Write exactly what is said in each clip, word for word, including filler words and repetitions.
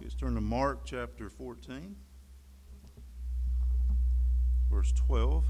Let's turn to Mark chapter fourteen, verse twelve.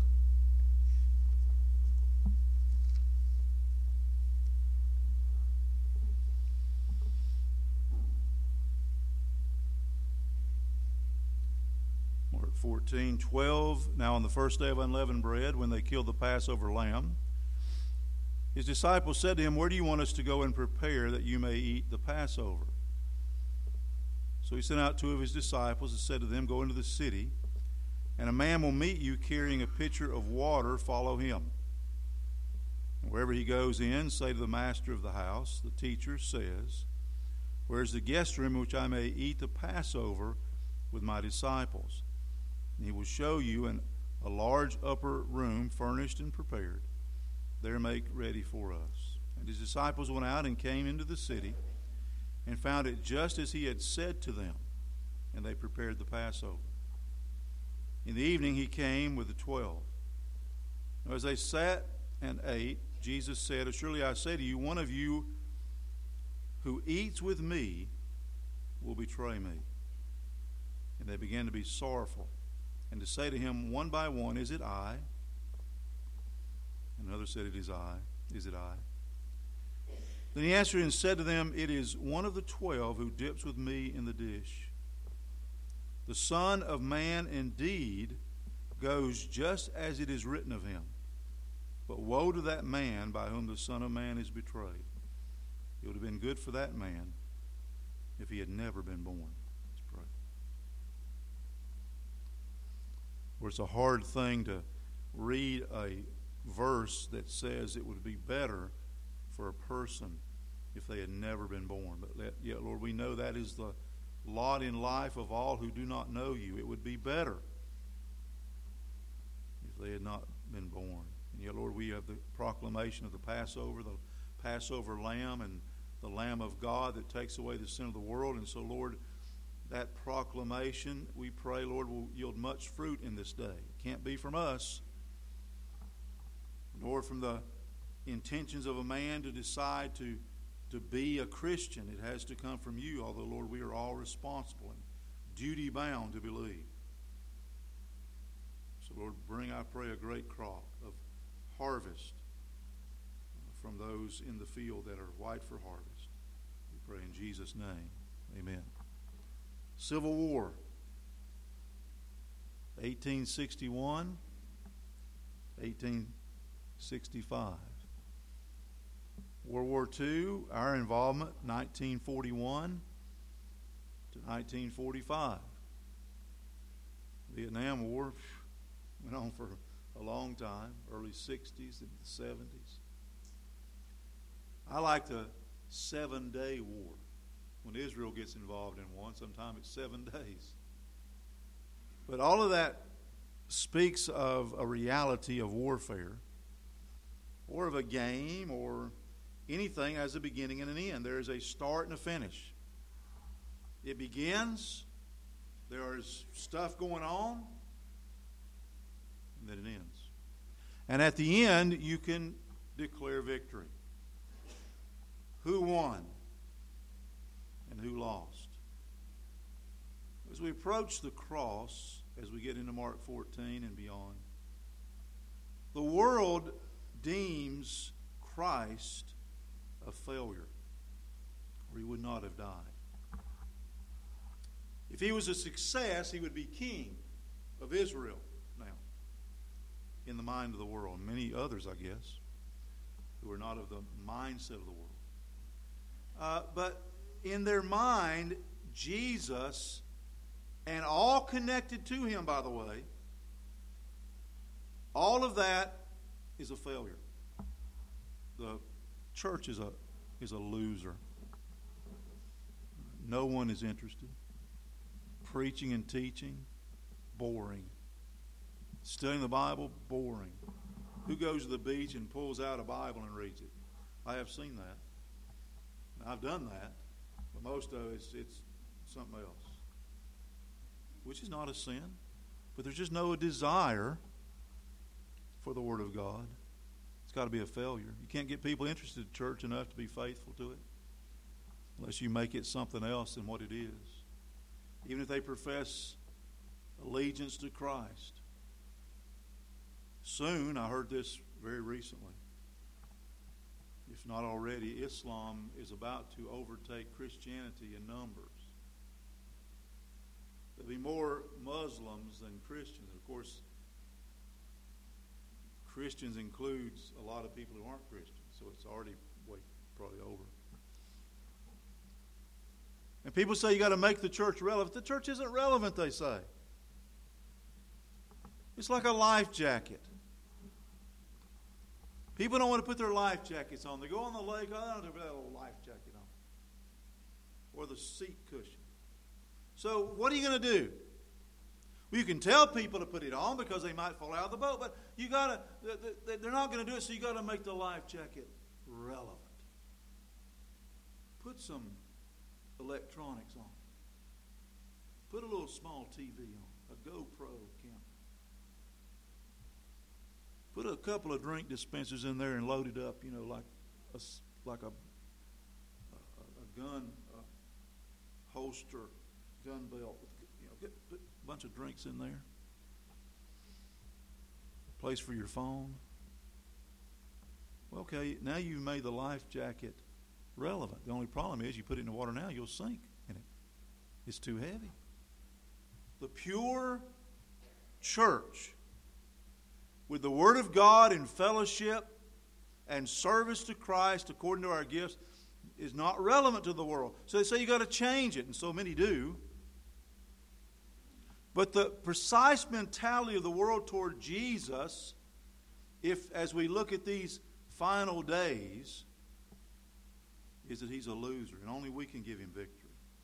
Mark fourteen, twelve. Now on the first day of unleavened bread, when they killed the Passover lamb, his disciples said to him, "Where do you want us to go and prepare that you may eat the Passover?" So he sent out two of his disciples and said to them, "Go into the city, and a man will meet you carrying a pitcher of water. Follow him. And wherever he goes in, say to the master of the house, 'The teacher says, where is the guest room in which I may eat the Passover with my disciples?' And he will show you an, a large upper room furnished and prepared. There make ready for us." And his disciples went out and came into the city and found it just as he had said to them, and they prepared the Passover. In the evening he came with the twelve. Now as they sat and ate, Jesus said, "Surely I say to you, one of you who eats with me will betray me." And they began to be sorrowful, and to say to him one by one, "Is it I?" And another said, "It is I. Is it I?" Then he answered and said to them, "It is one of the twelve who dips with me in the dish. The Son of Man indeed goes just as it is written of him. But woe to that man by whom the Son of Man is betrayed. It would have been good for that man if he had never been born." Let's pray. Well, it's a hard thing to read a verse that says it would be better for a person if they had never been born. But let, yet, Lord, we know that is the lot in life of all who do not know you. It would be better if they had not been born. And yet, Lord, we have the proclamation of the Passover, the Passover lamb, and the Lamb of God that takes away the sin of the world. And so, Lord, that proclamation, we pray, Lord, will yield much fruit in this day. It can't be from us, nor from the intentions of a man to decide to, to be a Christian. It has to come from you, although, Lord, we are all responsible and duty-bound to believe. So, Lord, bring, I pray, a great crop of harvest from those in the field that are white for harvest. We pray in Jesus' name. Amen. Civil War, eighteen sixty-one, eighteen sixty-five. World War Two, our involvement, nineteen forty-one to nineteen forty-five. Vietnam War went on for a long time, early sixties and the seventies. I like the seven-day war. When Israel gets involved in one, sometimes it's seven days. But all of that speaks of a reality of warfare, or of a game, or anything has a beginning and an end. There is a start and a finish. It begins, there is stuff going on, and then it ends. And at the end, you can declare victory. Who won and who lost? As we approach the cross, as we get into Mark fourteen and beyond, the world deems Christ a failure, or he would not have died. If he was a success, he would be king of Israel now, in the mind of the world. Many others, I guess, who are not of the mindset of the world. Uh, but in their mind, Jesus, and all connected to him, by the way, all of that is a failure. The church is a is a loser. No one is interested. Preaching and teaching, boring. Studying the Bible, boring. Who goes to the beach and pulls out a Bible and reads it? I have seen that. I've done that, but most of it, it's, it's something else, which is not a sin, but there's just no desire for the Word of God. It's got to be a failure. You can't get people interested in church enough to be faithful to it unless you make it something else than what it is. even if they profess allegiance to Christ. Soon, I heard this very recently, if not already, Islam is about to overtake Christianity in numbers. There'll be more Muslims than Christians. Of course, Christians includes a lot of people who aren't Christians, so it's already way probably over. And people say you got to make the church relevant. The church isn't relevant, they say. It's like a life jacket. People don't want to put their life jackets on. They go on the lake, oh, I don't have that little life jacket on. Or the seat cushion. So what are you going to do? Well, you can tell people to put it on because they might fall out of the boat, but you got to, they're not going to do it, so you got to make the life jacket relevant. Put some electronics on. Put a little small T V on, a GoPro camera. Put a couple of drink dispensers in there and load it up, you know, like a, like a, a, a gun a holster, gun belt. With, you know, get, put a bunch of drinks in there. Place for your phone. Well, okay, now you've made the life jacket relevant. The only problem is you put it in the water now, you'll sink in it. It's too heavy. The pure church, with the Word of God in fellowship and service to Christ according to our gifts, is not relevant to the world. So they say you got to change it, and so many do. But the precise mentality of the world toward Jesus, if as we look at these final days, is that he's a loser, and only we can give him victory.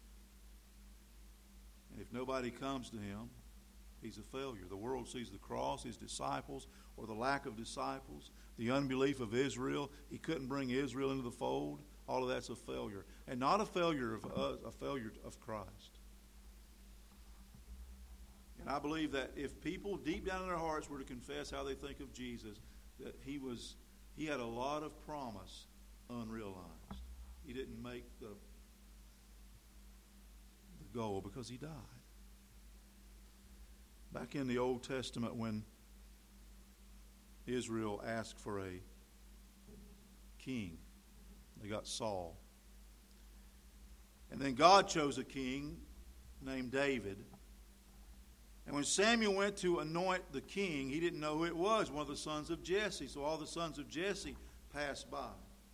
And if nobody comes to him, he's a failure. The world sees the cross, his disciples, or the lack of disciples, the unbelief of Israel. He couldn't bring Israel into the fold. All of that's a failure. And not a failure of us, a failure of Christ. And I believe that if people deep down in their hearts were to confess how they think of Jesus, that he was he had a lot of promise unrealized. He didn't make the, the goal because he died. Back in the Old Testament, when Israel asked for a king, they got Saul. And then God chose a king named David. And when Samuel went to anoint the king, he didn't know who it was, one of the sons of Jesse. So all the sons of Jesse passed by.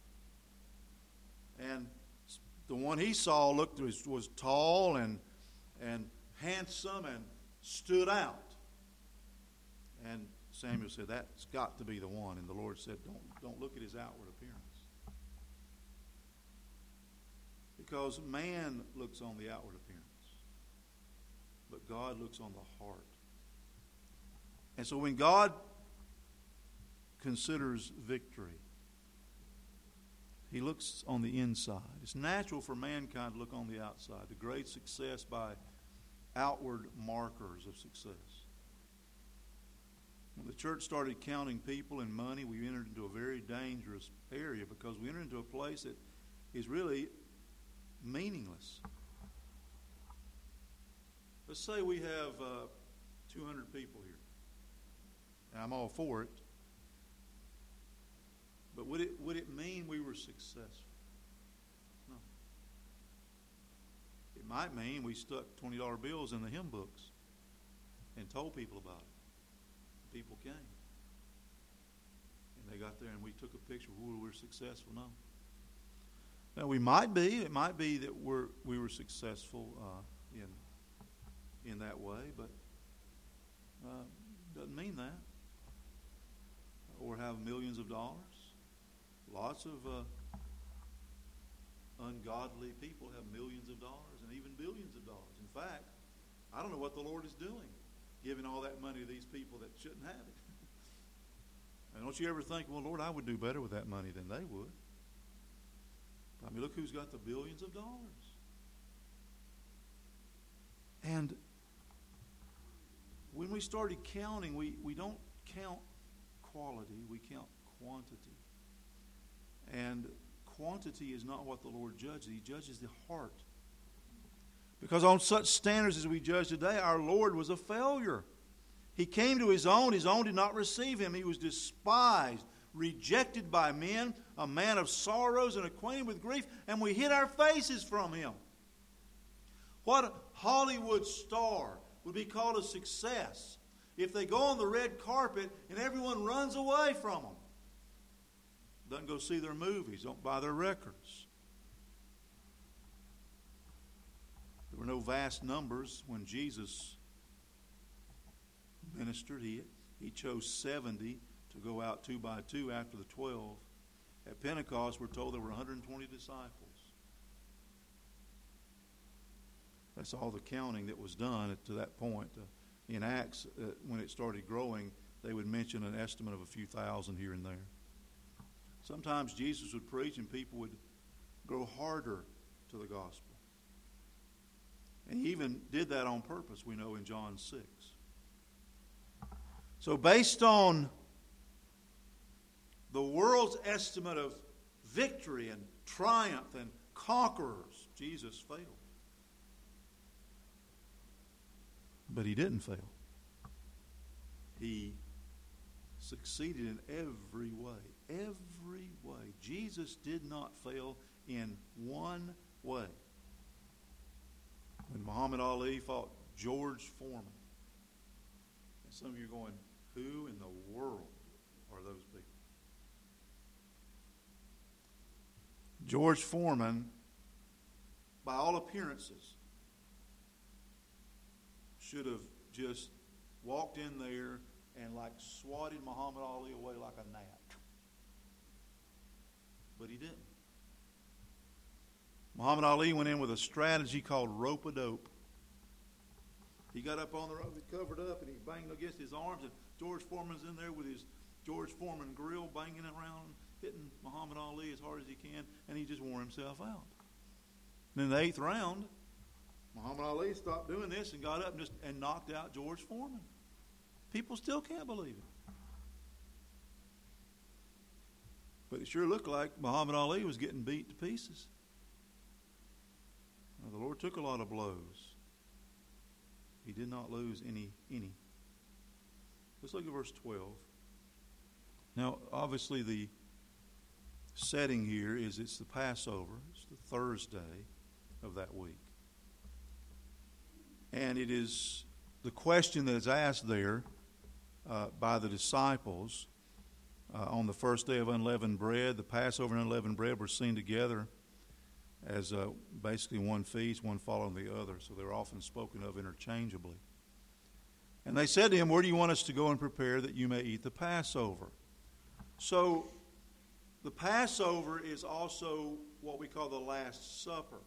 And the one he saw looked was, was tall and and handsome and stood out. And Samuel said, that's got to be the one. And the Lord said, don't, don't look at his outward appearance. Because man looks on the outward appearance, but God looks on the heart. And so when God considers victory, he looks on the inside. It's natural for mankind to look on the outside, to grade success by outward markers of success. When the church started counting people and money, we entered into a very dangerous area because we entered into a place that is really meaningless. Let's say we have uh, two hundred people here. And I'm all for it. But would it would it mean we were successful? No. It might mean we stuck twenty dollar bills in the hymn books and told people about it. People came. And they got there and we took a picture. Ooh, we're successful. No. Now, we might be. It might be that we're we were successful uh, in in that way, but uh, doesn't mean that. Or have millions of dollars. Lots of uh, ungodly people have millions of dollars and even billions of dollars. In fact, I don't know what the Lord is doing, giving all that money to these people that shouldn't have it. And don't you ever think, well, Lord, I would do better with that money than they would. I mean, look who's got the billions of dollars. And when we started counting, we, we don't count quality, we count quantity. And quantity is not what the Lord judges. He judges the heart. Because on such standards as we judge today, our Lord was a failure. He came to His own. His own did not receive Him. He was despised, rejected by men, a man of sorrows and acquainted with grief, and we hid our faces from Him. What Hollywood star would be called a success if they go on the red carpet and everyone runs away from them? Doesn't go see their movies, don't buy their records. There were no vast numbers when Jesus ministered. He, he chose seventy to go out two by two after the twelve. At Pentecost, we're told there were one hundred twenty disciples. That's all the counting that was done to that point. Uh, in Acts, uh, when it started growing, they would mention an estimate of a few thousand here and there. Sometimes Jesus would preach and people would grow harder to the gospel. And He even did that on purpose, we know in John six. So based on the world's estimate of victory and triumph and conquerors, Jesus failed. But He didn't fail. He succeeded in every way. Every way. Jesus did not fail in one way. When Muhammad Ali fought George Foreman, and some of you are going, who in the world are those people? George Foreman, by all appearances, should have just walked in there and like swatted Muhammad Ali away like a gnat. But he didn't. Muhammad Ali went in with a strategy called rope-a-dope. He got up on the rope, he covered up, and he banged against his arms, and George Foreman's in there with his George Foreman grill banging around, hitting Muhammad Ali as hard as he can, and he just wore himself out. And in the eighth round, Muhammad Ali stopped doing this and got up and just and knocked out George Foreman. People still can't believe it. But it sure looked like Muhammad Ali was getting beat to pieces. Now, the Lord took a lot of blows. He did not lose any. any. Let's look at verse twelve. Now, obviously, the setting here is it's the Passover. It's the Thursday of that week. And it is the question that is asked there uh, by the disciples uh, on the first day of unleavened bread. The Passover and unleavened bread were seen together as uh, basically one feast, one following the other. So they're often spoken of interchangeably. And they said to him, where do you want us to go and prepare that you may eat the Passover? So the Passover is also what we call the Last Supper.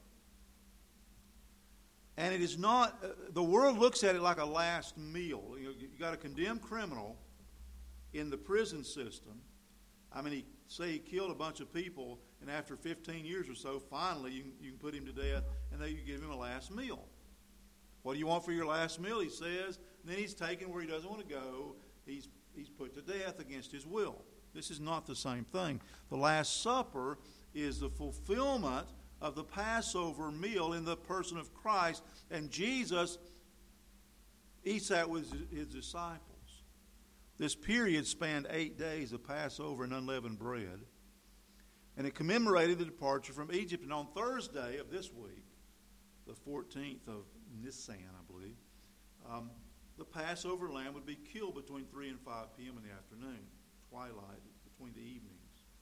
And it is not, uh, the world looks at it like a last meal. You know, you got a condemned criminal in the prison system. I mean, he, say he killed a bunch of people, and after fifteen years or so, finally you, you can put him to death, and then you give him a last meal. What do you want for your last meal, he says. And then he's taken where he doesn't want to go. He's, he's put to death against his will. This is not the same thing. The Last Supper is the fulfillment of the Passover meal in the person of Christ, and Jesus eats that with his disciples. This period spanned eight days of Passover and unleavened bread, and it commemorated the departure from Egypt. And on Thursday of this week, the fourteenth of Nisan, I believe, um, the Passover lamb would be killed between three and five p.m. in the afternoon, twilight, between the evenings.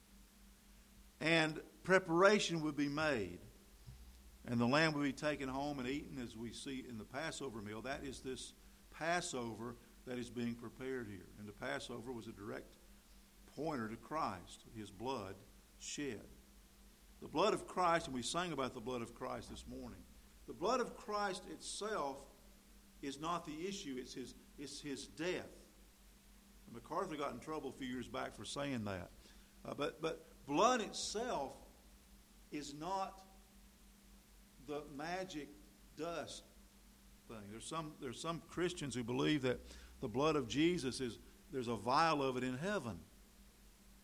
And preparation would be made. And the lamb would be taken home and eaten as we see in the Passover meal. That is this Passover that is being prepared here. And the Passover was a direct pointer to Christ, his blood shed. The blood of Christ, and we sang about the blood of Christ this morning. The blood of Christ itself is not the issue. It's his, it's his death. And MacArthur got in trouble a few years back for saying that. Uh, but, but blood itself is not the magic dust thing. There's some, there's some Christians who believe that the blood of Jesus is, there's a vial of it in heaven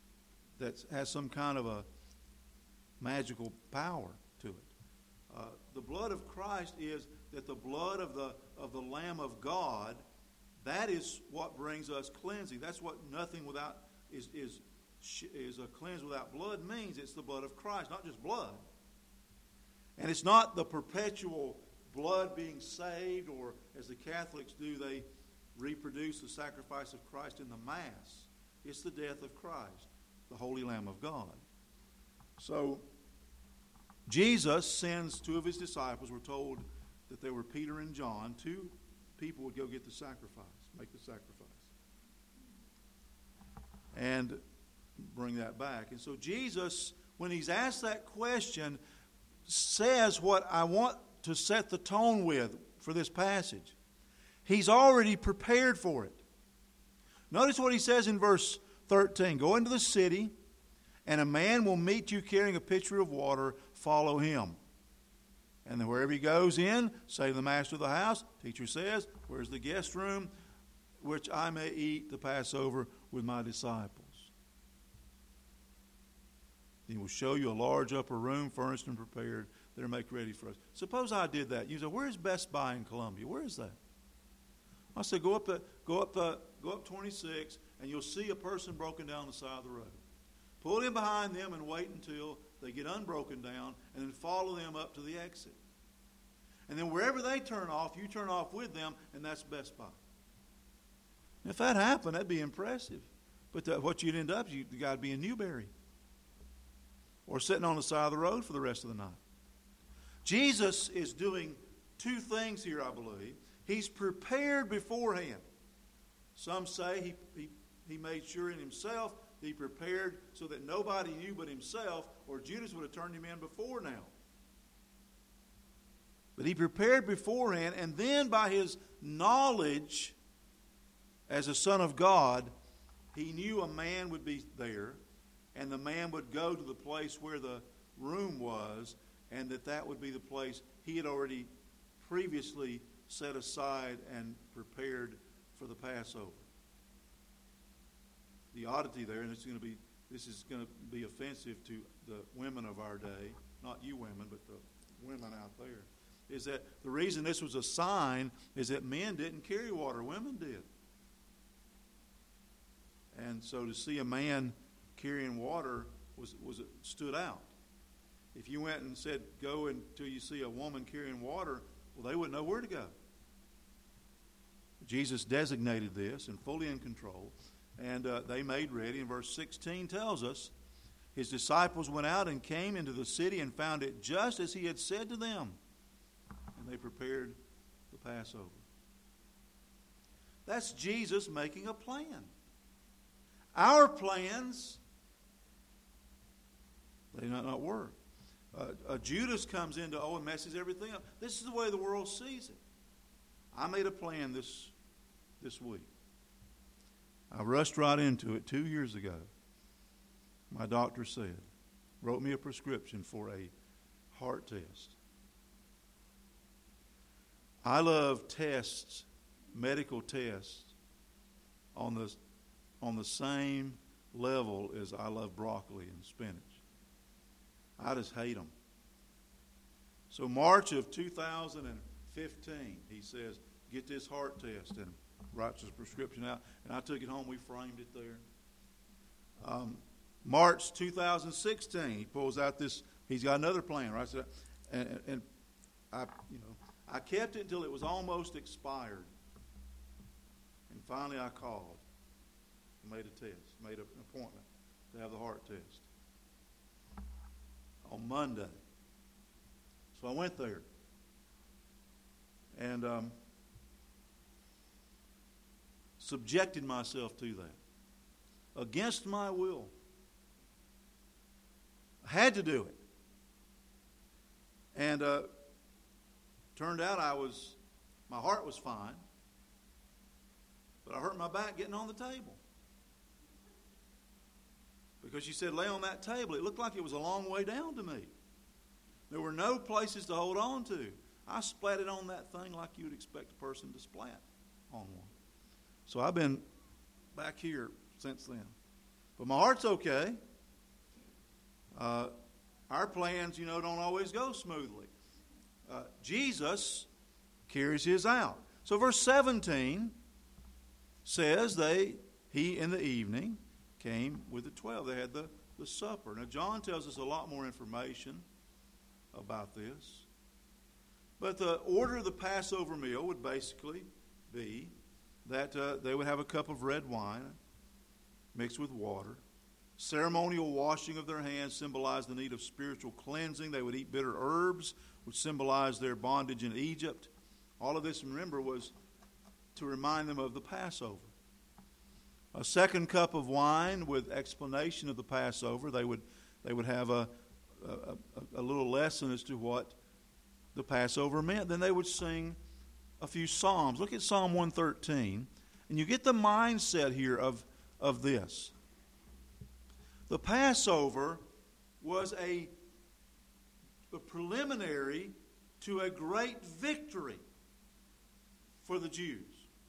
that has some kind of a magical power to it. Uh, the blood of Christ is that the blood of the of the Lamb of God, that is what brings us cleansing. That's what nothing without is is is a cleanse without blood means. It's the blood of Christ, not just blood. And it's not the perpetual blood being saved, or as the Catholics do, they reproduce the sacrifice of Christ in the Mass. It's the death of Christ, the Holy Lamb of God. So Jesus sends two of his disciples. We're told that they were Peter and John. Two people would go get the sacrifice, make the sacrifice, and bring that back. And so Jesus, when he's asked that question, says what I want to set the tone with for this passage. He's already prepared for it. Notice what he says in verse thirteen. Go into the city, and a man will meet you carrying a pitcher of water. Follow him. And then wherever he goes in, say to the master of the house, teacher says, where's the guest room, which I may eat the Passover with my disciples. He will show you a large upper room, furnished and prepared, that are make ready for us. Suppose I did that. You say, where's Best Buy in Columbia? Where is that? I said, go up the, go up the, go up twenty-six, and you'll see a person broken down the side of the road. Pull in behind them and wait until they get unbroken down, and then follow them up to the exit. And then wherever they turn off, you turn off with them, and that's Best Buy. If that happened, that'd be impressive. But the, what you'd end up, you, the guy'd be in Newberry, or sitting on the side of the road for the rest of the night. Jesus is doing two things here, I believe. He's prepared beforehand. Some say he, he, he made sure in himself that he prepared so that nobody knew but himself, or Judas would have turned him in before now. But he prepared beforehand, and then by his knowledge as a son of God, he knew a man would be there, and the man would go to the place where the room was, and that that would be the place he had already previously set aside and prepared for the Passover. The oddity there, and it's going to be, this is going to be offensive to the women of our day, not you women, but the women out there, is that the reason this was a sign is that men didn't carry water, women did. And so to see a man carrying water was was stood out. If you went and said, go until you see a woman carrying water, well, they wouldn't know where to go. Jesus designated this and fully in control, and uh, they made ready. And verse sixteen tells us, his disciples went out and came into the city and found it just as he had said to them, and they prepared the Passover. That's Jesus making a plan. Our plans, they not, not work. Uh, uh, Judas comes into, oh, and messes everything up. This is the way the world sees it. I made a plan this, this week. I rushed right into it two years ago. My doctor said, wrote me a prescription for a heart test. I love tests, medical tests, on the on the same level as I love broccoli and spinach. I just hate them. So March of two thousand fifteen, he says, get this heart test, and writes his prescription out. And I took it home. We framed it there. Um, March two thousand sixteen, he pulls out this. He's got another plan, right? So, and, and I, you know, I kept it until it was almost expired, and finally I called, made a test, made an appointment to have the heart test on Monday. So I went there, and um, subjected myself to that against my will. I had to do it, and uh, turned out I was, my heart was fine, but I hurt my back getting on the table. Because she said, lay on that table. It looked like it was a long way down to me. There were no places to hold on to. I splatted on that thing like you would expect a person to splat on one. So I've been back here since then. But my heart's okay. Uh, our plans, you know, don't always go smoothly. uh, Jesus carries his out. So verse seventeen says they he in the evening came with the twelve. They had the, the supper. Now John tells us a lot more information about this. But the order of the Passover meal would basically be that uh, they would have a cup of red wine mixed with water. Ceremonial washing of their hands symbolized the need of spiritual cleansing. They would eat bitter herbs, which symbolized their bondage in Egypt. All of this, remember, was to remind them of the Passover. A second cup of wine with explanation of the Passover. They would they would have a, a, a little lesson as to what the Passover meant. Then they would sing a few psalms. Look at Psalm one thirteen, and you get the mindset here of, of this. The Passover was a, a preliminary to a great victory for the Jews.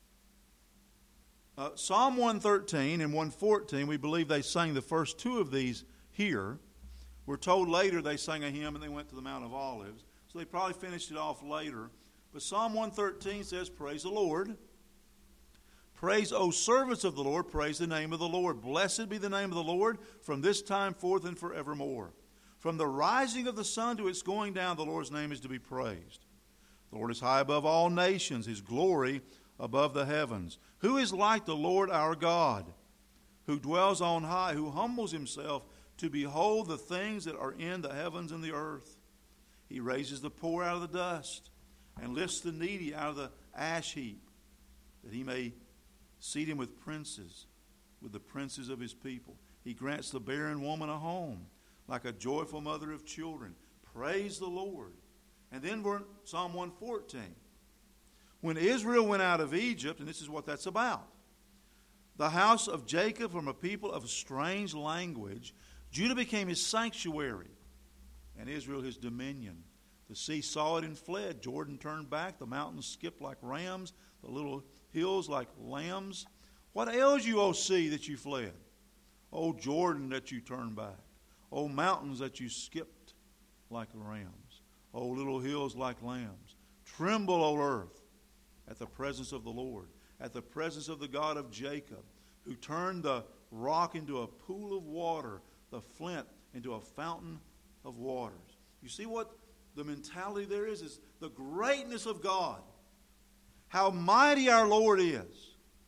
Uh, Psalm one thirteen and one fourteen, we believe they sang the first two of these here. We're told later they sang a hymn and they went to the Mount of Olives. So they probably finished it off later. But Psalm one thirteen says, praise the Lord. Praise, O servants of the Lord, praise the name of the Lord. Blessed be the name of the Lord from this time forth and forevermore. From the rising of the sun to its going down, the Lord's name is to be praised. The Lord is high above all nations, his glory above the heavens. Who is like the Lord our God, who dwells on high, who humbles himself to behold the things that are in the heavens and the earth? He raises the poor out of the dust and lifts the needy out of the ash heap, that he may seat him with princes, with the princes of his people. He grants the barren woman a home, like a joyful mother of children. Praise the Lord. And then we're in Psalm one fourteen. When Israel went out of Egypt, and this is what that's about, the house of Jacob from a people of a strange language, Judah became his sanctuary, and Israel his dominion. The sea saw it and fled. Jordan turned back. The mountains skipped like rams. The little hills like lambs. What ails you, O sea, that you fled? O Jordan, that you turned back. O mountains, that you skipped like rams. O little hills like lambs. Tremble, O earth, at the presence of the Lord, at the presence of the God of Jacob, who turned the rock into a pool of water, the flint into a fountain of waters. You see what the mentality there is? Is the greatness of God. How mighty our Lord is.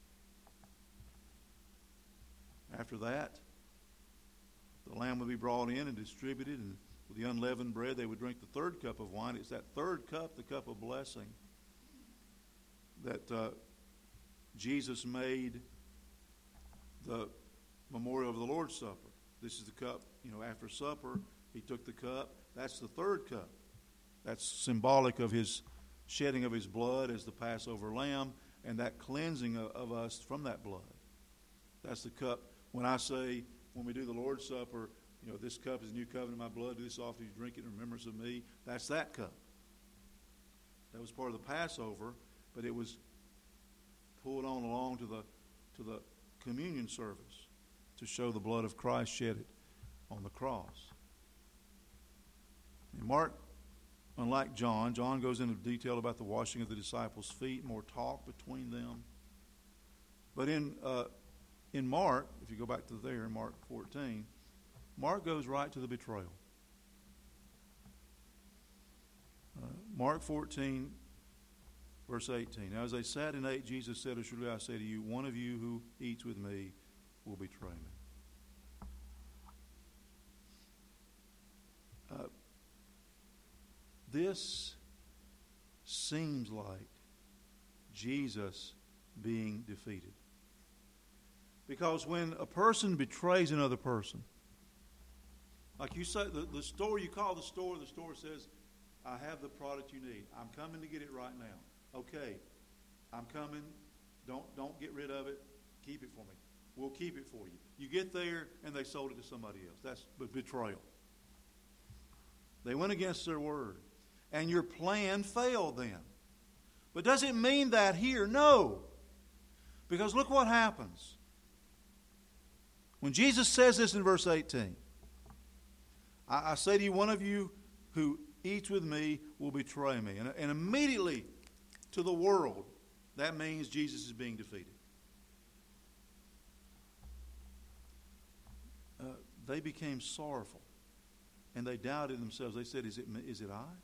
After that, the lamb would be brought in and distributed, and with the unleavened bread, they would drink the third cup of wine. It's that third cup, the cup of blessing, that uh, Jesus made the memorial of the Lord's Supper. This is the cup, you know, after supper, he took the cup. That's the third cup. That's symbolic of his shedding of his blood as the Passover lamb, and that cleansing of, of us from that blood. That's the cup. When I say, when we do the Lord's Supper, you know, this cup is a new covenant in my blood. Do this often you drink it in remembrance of me. That's that cup. That was part of the Passover, but it was pulled on along to the to the communion service to show the blood of Christ shed it on the cross. And Mark, unlike John, John goes into detail about the washing of the disciples' feet, more talk between them. But in uh, in Mark, if you go back to there, in Mark fourteen, Mark goes right to the betrayal. Uh, Mark fourteen, verse eighteen. Now as they sat and ate, Jesus said, "Surely I say to you, one of you who eats with me will betray me." Uh, this seems like Jesus being defeated. Because when a person betrays another person, like you say, the, the store, you call the store, the store says, "I have the product you need. I'm coming to get it right now." Okay, I'm coming. Don't don't get rid of it. Keep it for me. We'll keep it for you. You get there and they sold it to somebody else. That's betrayal. They went against their word. And your plan failed then. But does it mean that here? No. Because look what happens. When Jesus says this in verse eighteen, I, I say to you, one of you who eats with me will betray me. And, and immediately to the world, that means Jesus is being defeated. Uh, they became sorrowful. And they doubted themselves. They said, is it, is it I?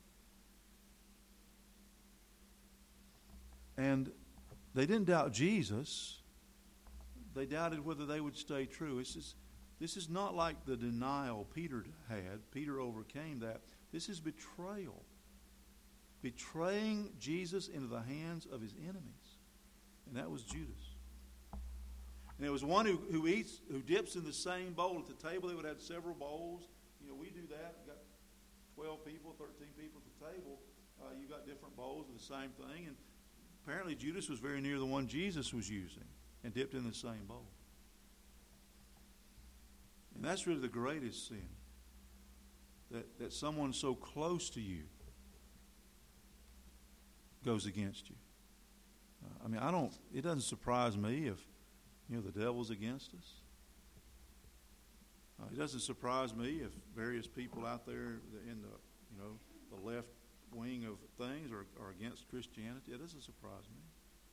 And they didn't doubt Jesus. They doubted whether they would stay true. This is, this is not like the denial Peter had. Peter overcame that. This is betrayal. Betraying Jesus into the hands of his enemies. And that was Judas. And there was one who, who eats, who dips in the same bowl. At the table, they would have several bowls. You know, we do that. We've got twelve people, thirteen people at the table. Uh, you got different bowls of the same thing. And apparently Judas was very near the one Jesus was using and dipped in the same bowl. And that's really the greatest sin. That, that someone so close to you goes against you. Uh, I mean, I don't, it doesn't surprise me if, you know, the devil's against us. Uh, it doesn't surprise me if various people out there in the, you know, the left wing of things are, are against Christianity. It doesn't surprise me.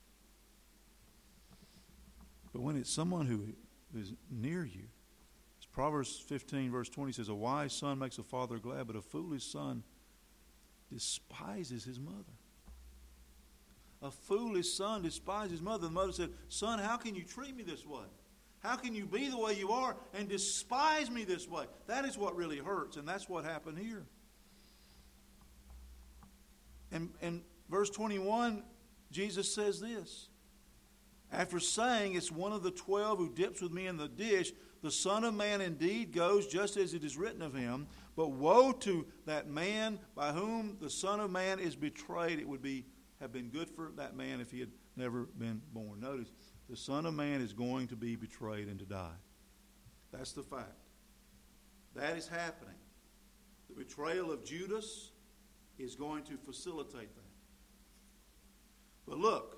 But when it's someone who is near you, as Proverbs fifteen verse twenty says, a wise son makes a father glad, but a foolish son despises his mother. A foolish son despises his mother. The mother said, son, how can you treat me this way? How can you be the way you are and despise me this way? That is what really hurts, and that's what happened here. And, and verse twenty-one, Jesus says this. After saying, it's one of the twelve who dips with me in the dish, the Son of Man indeed goes just as it is written of him. But woe to that man by whom the Son of Man is betrayed. It would be have been good for that man if he had never been born. Notice, the Son of Man is going to be betrayed and to die. That's the fact. That is happening. The betrayal of Judas is going to facilitate that. But look,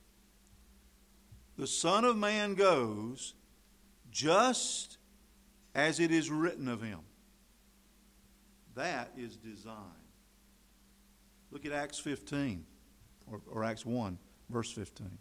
the Son of Man goes just as it is written of him. That is design. Look at Acts fifteen, or, or Acts one, verse fifteen.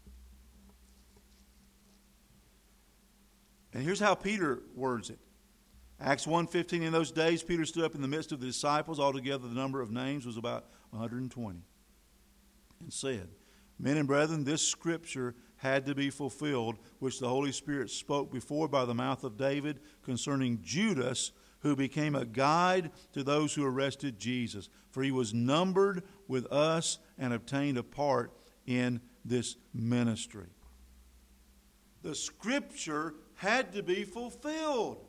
And here's how Peter words it. Acts one fifteen, in those days Peter stood up in the midst of the disciples. Altogether the number of names was about one hundred twenty. And said, men and brethren, this scripture had to be fulfilled, which the Holy Spirit spoke before by the mouth of David concerning Judas, who became a guide to those who arrested Jesus. For he was numbered with us and obtained a part in this ministry. The scripture had to be fulfilled.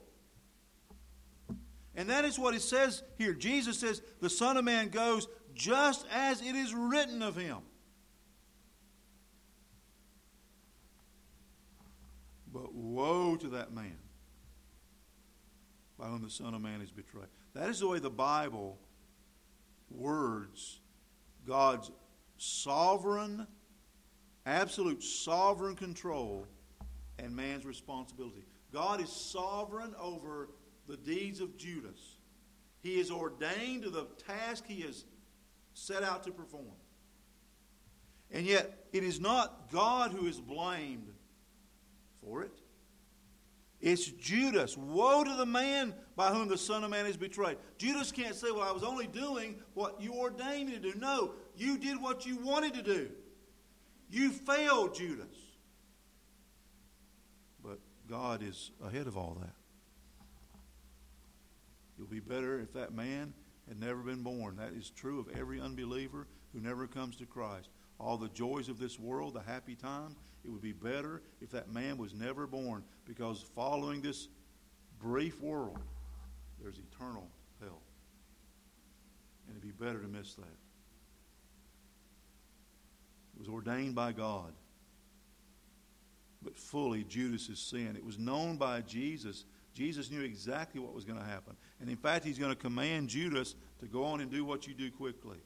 And that is what it says here. Jesus says, the Son of Man goes just as it is written of him. But woe to that man by whom the Son of Man is betrayed. That is the way the Bible words God's sovereign, absolute sovereign control and man's responsibility. God is sovereign over the deeds of Judas. He is ordained to the task he has set out to perform. And yet, it is not God who is blamed for it. It's Judas. Woe to the man by whom the Son of Man is betrayed. Judas can't say, well, I was only doing what you ordained me to do. No, you did what you wanted to do. You failed, Judas. But God is ahead of all that. It would be better if that man had never been born. That is true of every unbeliever who never comes to Christ. All the joys of this world, the happy times, it would be better if that man was never born, because following this brief world, there's eternal hell. And it'd be better to miss that. It was ordained by God. But fully Judas' sin. It was known by Jesus. Jesus knew exactly what was going to happen. And in fact, he's going to command Judas to go on and do what you do quickly.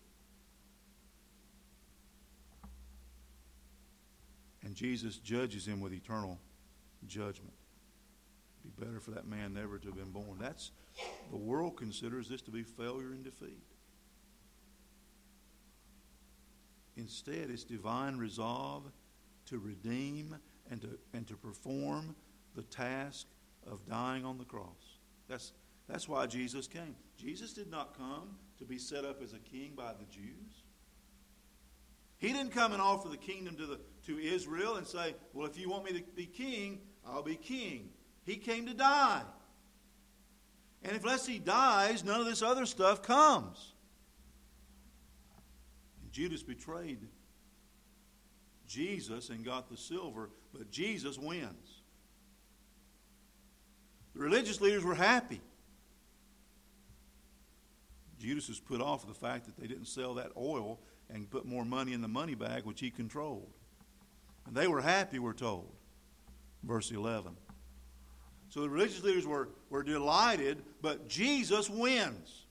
And Jesus judges him with eternal judgment. It'd be better for that man never to have been born. That's, the world considers this to be failure and defeat. Instead, it's divine resolve to redeem and to, and to perform the task of dying on the cross. That's, that's why Jesus came. Jesus did not come to be set up as a king by the Jews. He didn't come and offer the kingdom to, the, to Israel and say, well, if you want me to be king, I'll be king. He came to die. And unless he dies, none of this other stuff comes. And Judas betrayed Jesus and got the silver, but Jesus wins. The religious leaders were happy. Judas was put off with the fact that they didn't sell that oil and put more money in the money bag, which he controlled. And they were happy, we're told. Verse eleven. So the religious leaders were, were delighted, but Jesus wins.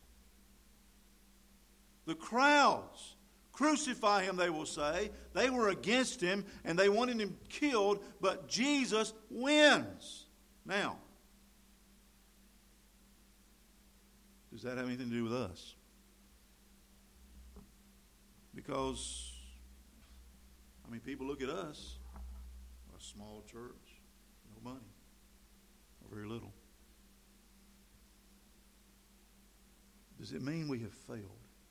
The crowds, crucify him, they will say. They were against him, and they wanted him killed, but Jesus wins. Now, does that have anything to do with us? Because, I mean, people look at us, a small church, no money, or very little. Does it mean we have failed?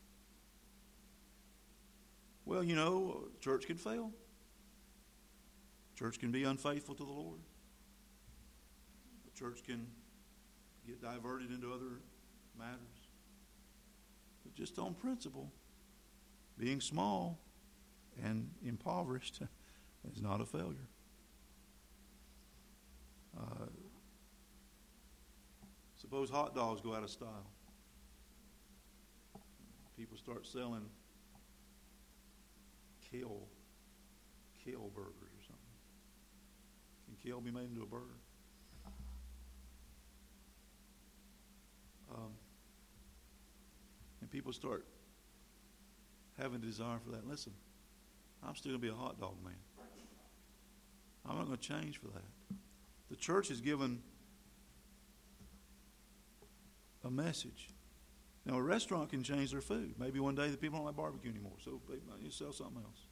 Well, you know, church can fail. Church can be unfaithful to the Lord. The church can get diverted into other matters. But just on principle, being small and impoverished is not a failure. Uh, suppose hot dogs go out of style. People start selling kale, kale burgers or something. Can kale be made into a burger? Um, and people start having a desire for that. Listen, I'm still going to be a hot dog man. I'm not going to change for that. The church has given a message. Now, a restaurant can change their food. Maybe one day the people don't like barbecue anymore, so they might sell something else.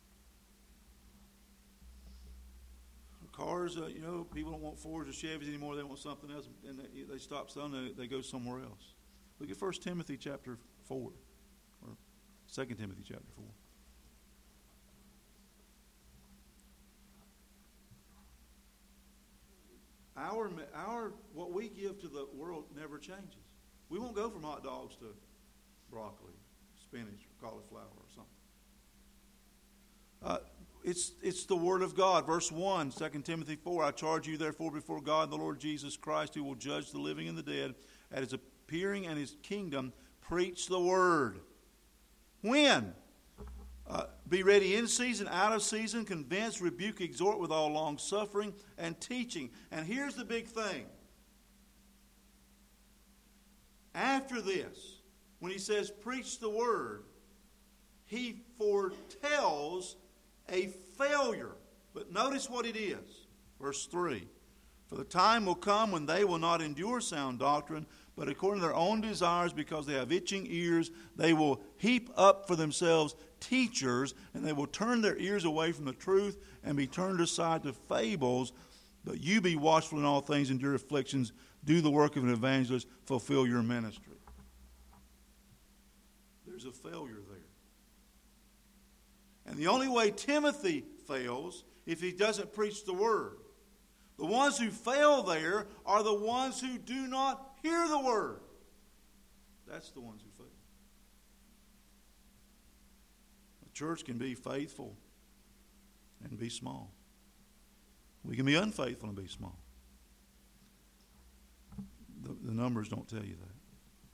Cars, uh, you know, people don't want Fords or Chevys anymore. They want something else, and they, they stop selling. They, they go somewhere else. Look at First Timothy chapter four, or Second Timothy chapter four. Our, our, what we give to the world never changes. We won't go from hot dogs to broccoli, spinach, or cauliflower, or something. Uh, it's, it's the Word of God. Verse one, Second Timothy four, I charge you therefore before God and the Lord Jesus Christ, who will judge the living and the dead, at his appearing and his kingdom, preach the Word. When? Uh, be ready in season, out of season, convince, rebuke, exhort with all long suffering and teaching. And here's the big thing. After this, when he says preach the word, he foretells a failure. But notice what it is. Verse three. For the time will come when they will not endure sound doctrine, but according to their own desires, because they have itching ears, they will heap up for themselves teachers, and they will turn their ears away from the truth and be turned aside to fables. But you be watchful in all things, endure afflictions, do the work of an evangelist, fulfill your ministry. There's a failure there. And the only way Timothy fails if he doesn't preach the word. The ones who fail there are the ones who do not hear the word. That's the ones who fail. The church can be faithful and be small. We can be unfaithful and be small. The, the numbers don't tell you that.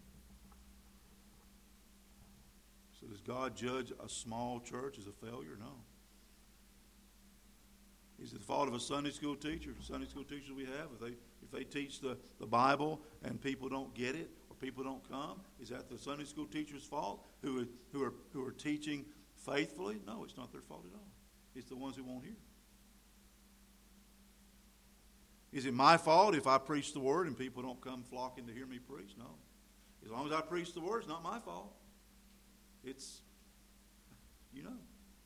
So does God judge a small church as a failure? No. Is it the fault of a Sunday school teacher? Sunday school teachers we have, if they if they teach the, the Bible and people don't get it or people don't come, is that the Sunday school teacher's fault who are, who are who are teaching faithfully? No, it's not their fault at all. It's the ones who won't hear. Is it my fault if I preach the word and people don't come flocking to hear me preach? No. As long as I preach the word, it's not my fault. It's, you know.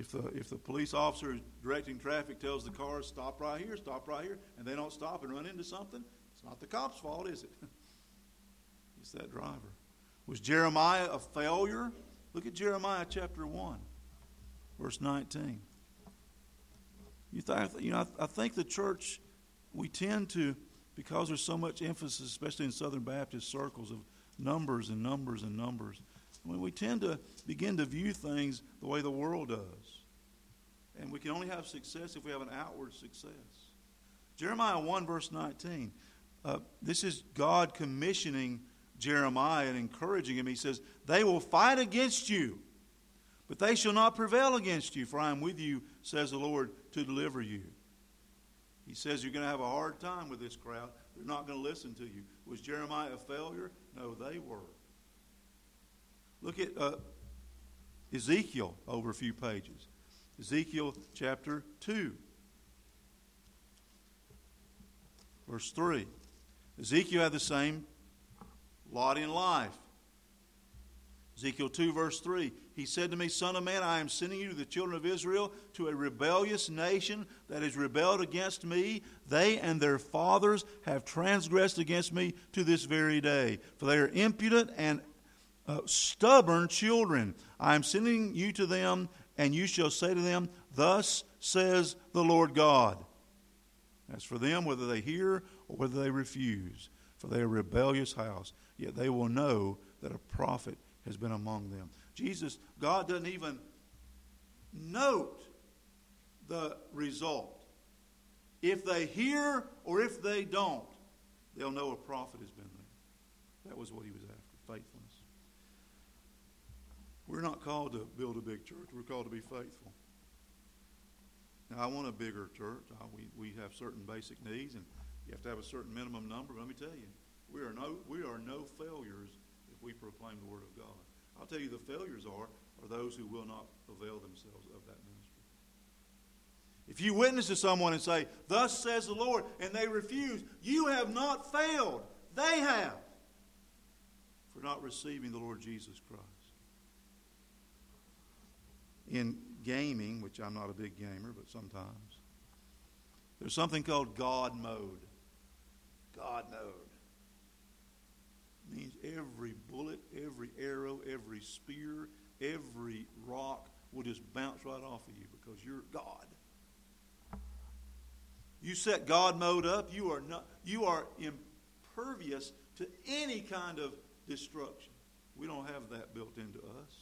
If the if the police officer directing traffic tells the cars, stop right here, stop right here, and they don't stop and run into something, it's not the cop's fault, is it? It's that driver. Was Jeremiah a failure? Look at Jeremiah chapter one, verse nineteen. You, th- you know, I, I think the church, we tend to, because there's so much emphasis, especially in Southern Baptist circles, of numbers and numbers and numbers. I mean, we tend to begin to view things the way the world does. And we can only have success if we have an outward success. Jeremiah one, verse nineteen. Uh, this is God commissioning Jeremiah and encouraging him. He says, they will fight against you, but they shall not prevail against you, for I am with you, says the Lord, to deliver you. He says you're going to have a hard time with this crowd. They're not going to listen to you. Was Jeremiah a failure? No, they were. Look at uh, Ezekiel over a few pages. Ezekiel chapter two, verse three. Ezekiel had the same lot in life. Ezekiel two, verse three. He said to me, Son of man, I am sending you to the children of Israel, to a rebellious nation that has rebelled against me. They and their fathers have transgressed against me to this very day. For they are impudent and uh, stubborn children. I am sending you to them, and you shall say to them, Thus says the Lord God. As for them, whether they hear or whether they refuse, for they are a rebellious house, yet they will know that a prophet has been among them. Jesus, God doesn't even note the result. If they hear or if they don't, they'll know a prophet has been there. That was what he was after, faithfulness. We're not called to build a big church. We're called to be faithful. Now, I want a bigger church. I, we, we have certain basic needs, and you have to have a certain minimum number. But let me tell you, we are no, we are no failures if we proclaim the Word of God. I'll tell you the failures are, are those who will not avail themselves of that ministry. If you witness to someone and say, Thus says the Lord, and they refuse, you have not failed. They have. For not receiving the Lord Jesus Christ. In gaming, which I'm not a big gamer, but sometimes, there's something called God mode. God mode. Means every bullet, every arrow, every spear, every rock will just bounce right off of you because you're God. You set God mode up, you are not you are impervious to any kind of destruction. We don't have that built into us.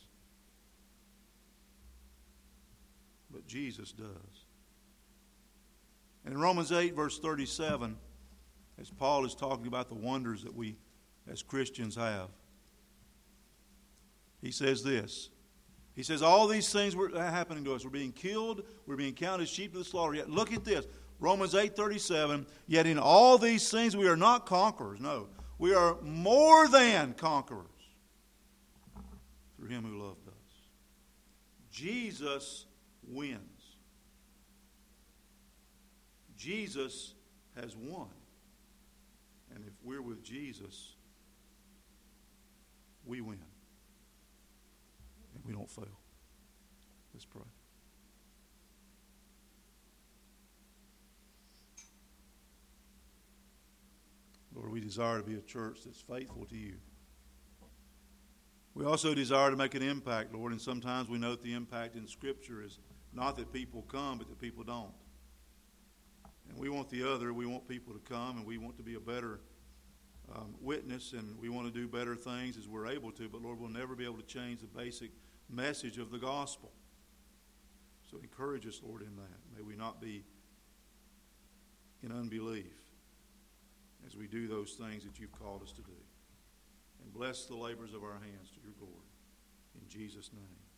But Jesus does. And in Romans eight, verse thirty-seven, as Paul is talking about the wonders that we as Christians have, he says this. He says, all these things were happening to us. We're being killed. We're being counted as sheep to the slaughter. Yet look at this. Romans eight thirty-seven. Yet in all these things we are not conquerors. No. We are more than conquerors through him who loved us. Jesus wins. Jesus has won. And if we're with Jesus, we win. And we don't fail. Let's pray. Lord, we desire to be a church that's faithful to you. We also desire to make an impact, Lord, and sometimes we note the impact in Scripture is not that people come, but that people don't. And we want the other. We want people to come, and we want to be a better um, witness, and we want to do better things as we're able to. But, Lord, we'll never be able to change the basic message of the gospel. So encourage us, Lord, in that. May we not be in unbelief as we do those things that you've called us to do. And bless the labors of our hands to your glory. In Jesus' name.